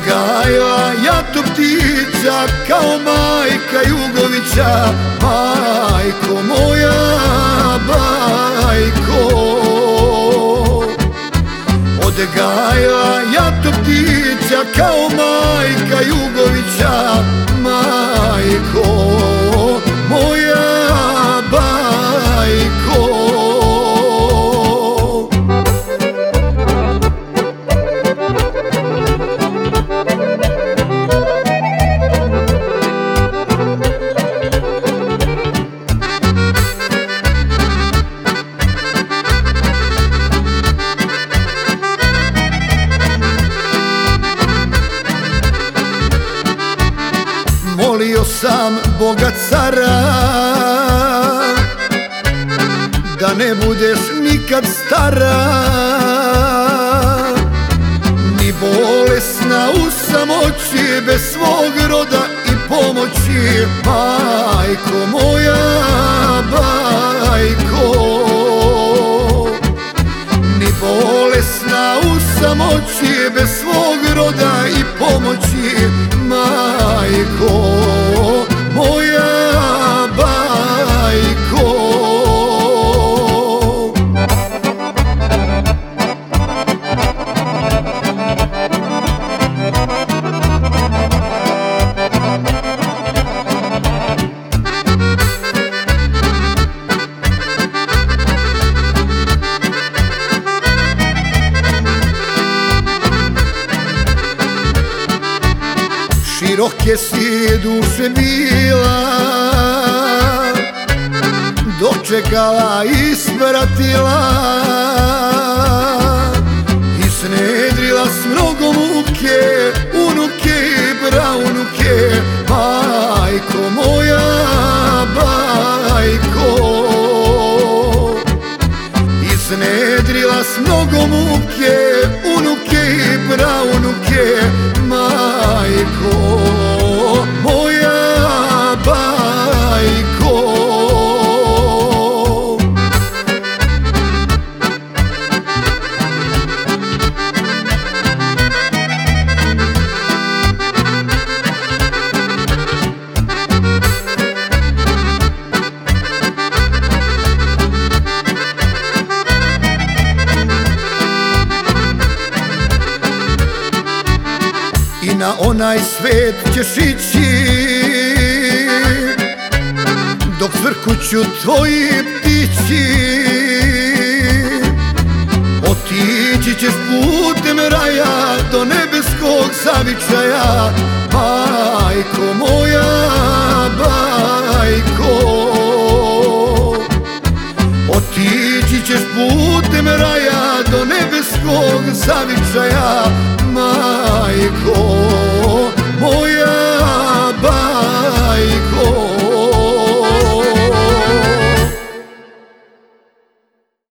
Odgajala jato ptica kao majka Jugovića. Majko moja, bajko. Odgajala jato ptica kao majka Jugovića. Majko moja, bajko. Molio sam Boga cara da ne budeš nikad stara, ni bolesna u samoći, bez svog roda i pomoći. Majko moja, bajko. Ni bolesna u samoći, bez svog roda i pomoći. Majko moja, bajko. Široke si duše bila, dočekala i spratila, i snedrila s mnogo muke unuke i praunuke. Majko moja, bajko. I snedrila s mnogo muke unuke i praunuke. Majko moja, bajko. I na onaj svet ćeš ići, dok cvrkuću tvoji ptići. Otići ćeš putem raja do nebeskog zavičaja. Majko moja, bajko. Otići ćeš putem raja do nebeskog zavičaja. Majko moja, bajko.